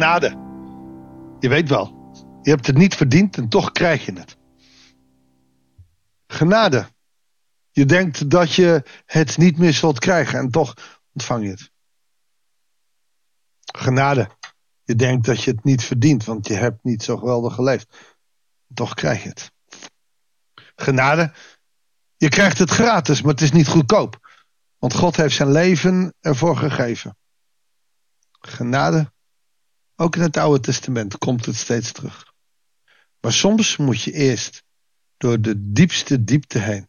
Genade. Je weet wel, je hebt het niet verdiend en toch krijg je het. Genade. Je denkt dat je het niet meer zult krijgen en toch ontvang je het. Genade. Je denkt dat je het niet verdient, want je hebt niet zo geweldig geleefd. Toch krijg je het. Genade. Je krijgt het gratis, maar het is niet goedkoop. Want God heeft zijn leven ervoor gegeven. Genade. Ook in het Oude Testament komt het steeds terug. Maar soms moet je eerst door de diepste diepte heen.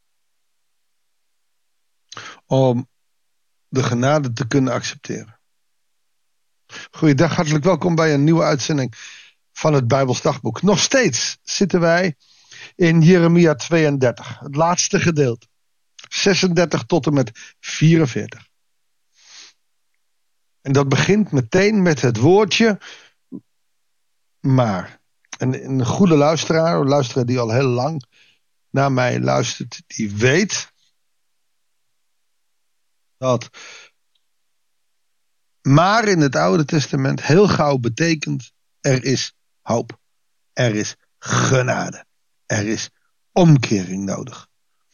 Om de genade te kunnen accepteren. Goeiedag, hartelijk welkom bij een nieuwe uitzending van het Bijbels Dagboek. Nog steeds zitten wij in Jeremia 32, het laatste gedeelte. 36 tot en met 44. En dat begint meteen met het woordje maar. En een goede luisteraar, een luisteraar die al heel lang naar mij luistert, die weet dat maar in het Oude Testament heel gauw betekent er is hoop. Er is genade. Er is omkering nodig.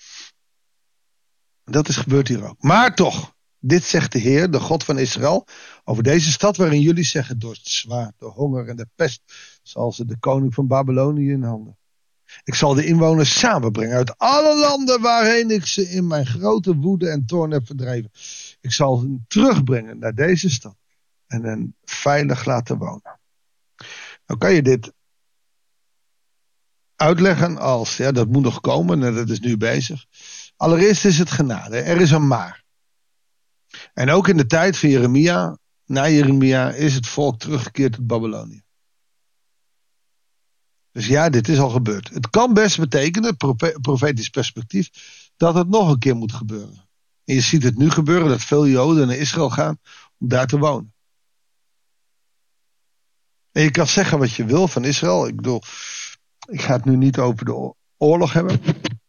Dat is gebeurd hier ook. Maar toch, dit zegt de Heer, de God van Israël, over deze stad waarin jullie zeggen, door het zwaard, de honger en de pest, zal ze de koning van Babylonië in handen. Ik zal de inwoners samenbrengen uit alle landen waarheen ik ze in mijn grote woede en toorn heb verdreven. Ik zal hen terugbrengen naar deze stad en hen veilig laten wonen. Nou kan je dit uitleggen als, ja, dat moet nog komen en dat is nu bezig. Allereerst is het genade, er is een maar. En ook in de tijd van Jeremia, na Jeremia, is het volk teruggekeerd tot Babylonië. Dus ja, dit is al gebeurd. Het kan best betekenen, profetisch perspectief, dat het nog een keer moet gebeuren. En je ziet het nu gebeuren, dat veel Joden naar Israël gaan om daar te wonen. En je kan zeggen wat je wil van Israël. Ik bedoel, ik ga het nu niet over de oorlog hebben.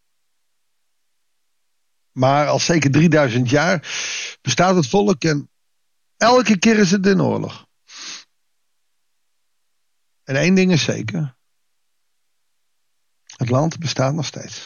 Maar al zeker 3000 jaar bestaat het volk en elke keer is het in oorlog. En één ding is zeker. Het land bestaat nog steeds.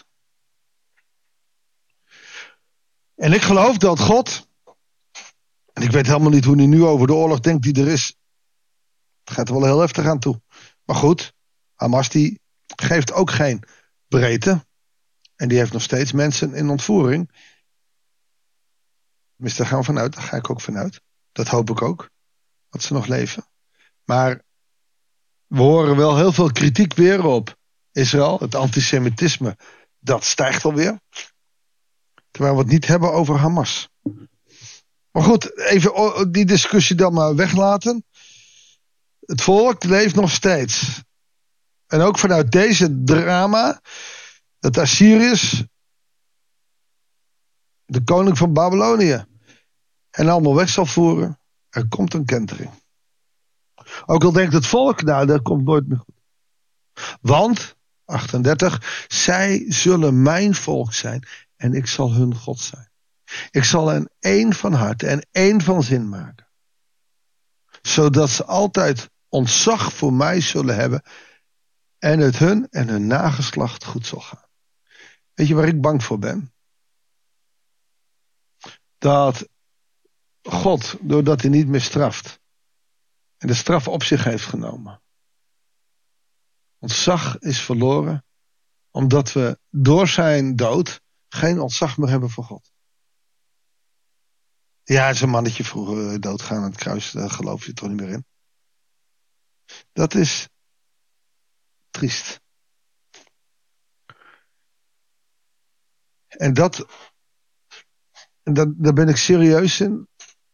En ik geloof dat God, en ik weet helemaal niet hoe hij nu over de oorlog denkt die er is. Het gaat er wel heel heftig aan toe. Maar goed, Hamas die geeft ook geen breedte. En die heeft nog steeds mensen in ontvoering. Tenminste, daar gaan we vanuit. Daar ga ik ook vanuit. Dat hoop ik ook. Dat ze nog leven. Maar we horen wel heel veel kritiek weer op Israël. Het antisemitisme, dat stijgt alweer. Terwijl we het niet hebben over Hamas. Maar goed, even die discussie dan maar weglaten. Het volk leeft nog steeds. En ook vanuit deze drama, dat Assyriërs, de koning van Babylonië, en allemaal weg zal voeren. Er komt een kentering. Ook al denkt het volk, nou, dat komt nooit meer goed. Want, 38, zij zullen mijn volk zijn en ik zal hun God zijn. Ik zal hen één van hart en één van zin maken. Zodat ze altijd ontzag voor mij zullen hebben en het hun en hun nageslacht goed zal gaan. Weet je waar ik bang voor ben? Dat God, doordat hij niet meer straft en de straf op zich heeft genomen, ontzag is verloren, omdat we door zijn dood geen ontzag meer hebben voor God. Ja, zo'n mannetje vroeger doodgaan aan het kruis, daar geloof je toch niet meer in. Dat is triest. En daar ben ik serieus in.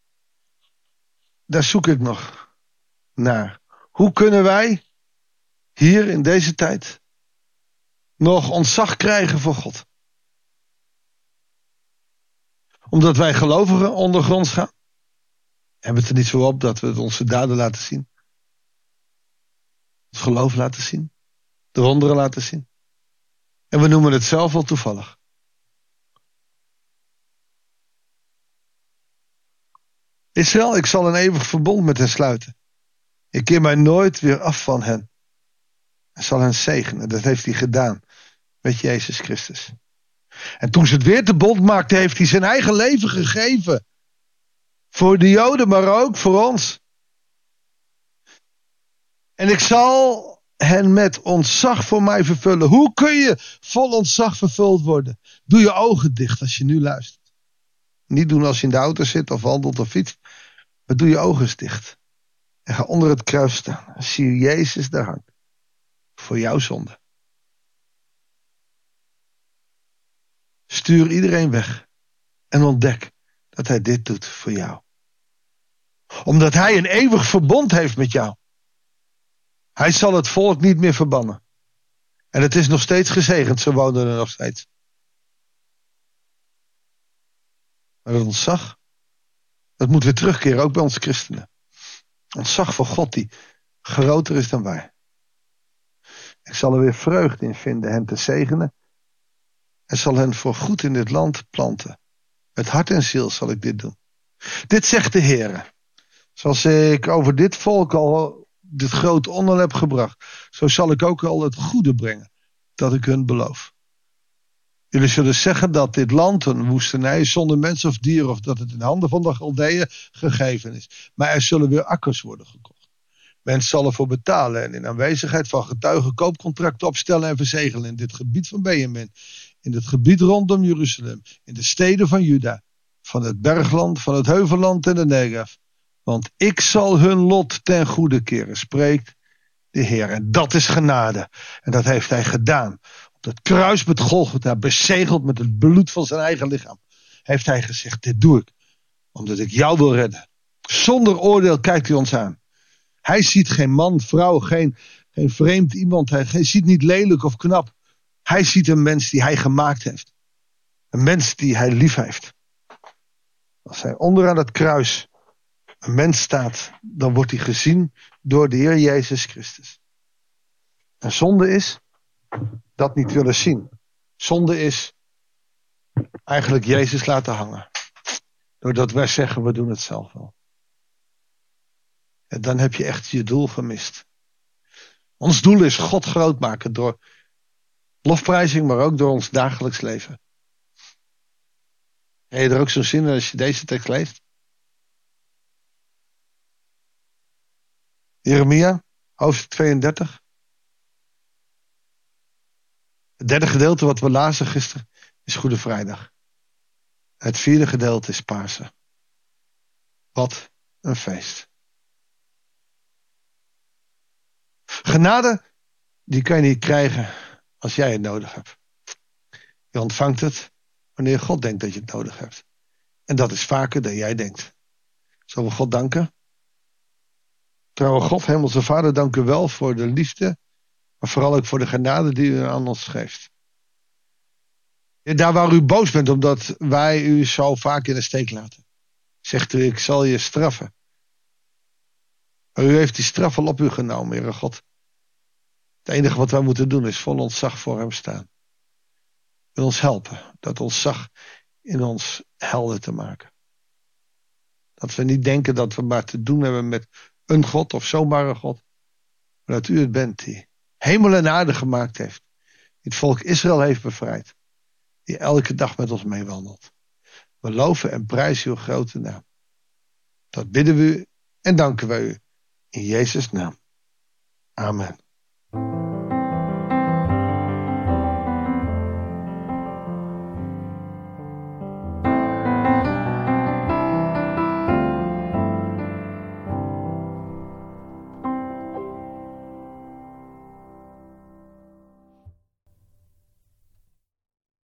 Daar zoek ik nog naar. Hoe kunnen wij hier in deze tijd nog ontzag krijgen voor God? Omdat wij gelovigen ondergronds gaan. Hebben we het er niet zo op dat we onze daden laten zien. Ons geloof laten zien. De wonderen laten zien. En we noemen het zelf wel toevallig. Israël, ik zal een eeuwig verbond met hen sluiten. Ik keer mij nooit weer af van hen. En zal hen zegenen. Dat heeft hij gedaan met Jezus Christus. En toen ze het weer te bond maakte, heeft hij zijn eigen leven gegeven. Voor de Joden, maar ook voor ons. En ik zal hen met ontzag voor mij vervullen. Hoe kun je vol ontzag vervuld worden? Doe je ogen dicht als je nu luistert. Niet doen als je in de auto zit of wandelt of fietst. Maar doe je ogen eens dicht. En ga onder het kruis staan. En zie je Jezus daar hangt. Voor jouw zonde. Stuur iedereen weg. En ontdek dat hij dit doet voor jou. Omdat hij een eeuwig verbond heeft met jou. Hij zal het volk niet meer verbannen. En het is nog steeds gezegend, ze wonen er nog steeds. Maar dat ontzag, dat moet weer terugkeren, ook bij ons christenen. Ontzag voor God die groter is dan wij. Ik zal er weer vreugde in vinden hen te zegenen. En zal hen voor goed in dit land planten. Met hart en ziel zal ik dit doen. Dit zegt de Heer. Zoals ik over dit volk al dit grote onheil heb gebracht. Zo zal ik ook al het goede brengen. Dat ik hun beloof. Jullie zullen zeggen dat dit land een woestenij is zonder mens of dier. Of dat het in handen van de Galdeeën gegeven is. Maar er zullen weer akkers worden gekocht. Mensen zal ervoor betalen. En in aanwezigheid van getuigen koopcontracten opstellen en verzegelen. In dit gebied van Benjamin. In het gebied rondom Jeruzalem. In de steden van Juda. Van het bergland, van het heuvelland en de Negev. Want ik zal hun lot ten goede keren, spreekt de Heer. En dat is genade. En dat heeft hij gedaan. Op het kruis met Golgotha, bezegeld met het bloed van zijn eigen lichaam. Heeft hij gezegd, dit doe ik. Omdat ik jou wil redden. Zonder oordeel kijkt hij ons aan. Hij ziet geen man, vrouw, geen vreemd iemand. Hij ziet niet lelijk of knap. Hij ziet een mens die hij gemaakt heeft. Een mens die hij lief heeft. Als hij onderaan het kruis een mens staat, dan wordt hij gezien door de Heer Jezus Christus. En zonde is dat niet willen zien. Zonde is eigenlijk Jezus laten hangen. Doordat wij zeggen, we doen het zelf wel. En dan heb je echt je doel gemist. Ons doel is God groot maken door lofprijzing, maar ook door ons dagelijks leven. Heb je er ook zo'n zin in als je deze tekst leest? Jeremia, hoofdstuk 32. Het derde gedeelte wat we lazen gisteren is Goede Vrijdag. Het vierde gedeelte is Pasen. Wat een feest. Genade, die kan je niet krijgen als jij het nodig hebt. Je ontvangt het wanneer God denkt dat je het nodig hebt. En dat is vaker dan jij denkt. Zullen we God danken? Trouwe God, Hemelse Vader, dank u wel voor de liefde, maar vooral ook voor de genade die u aan ons geeft. Daar waar u boos bent omdat wij u zo vaak in de steek laten, zegt u, ik zal je straffen. Maar u heeft die straf al op u genomen, Heere God. Het enige wat wij moeten doen is vol ontzag voor hem staan. Wil ons helpen, dat ontzag in ons helder te maken. Dat we niet denken dat we maar te doen hebben met een God of zomaar een God. Maar dat u het bent die hemel en aarde gemaakt heeft. Die het volk Israël heeft bevrijd. Die elke dag met ons meewandelt. We loven en prijzen uw grote naam. Dat bidden we u en danken we u. In Jezus' naam. Amen.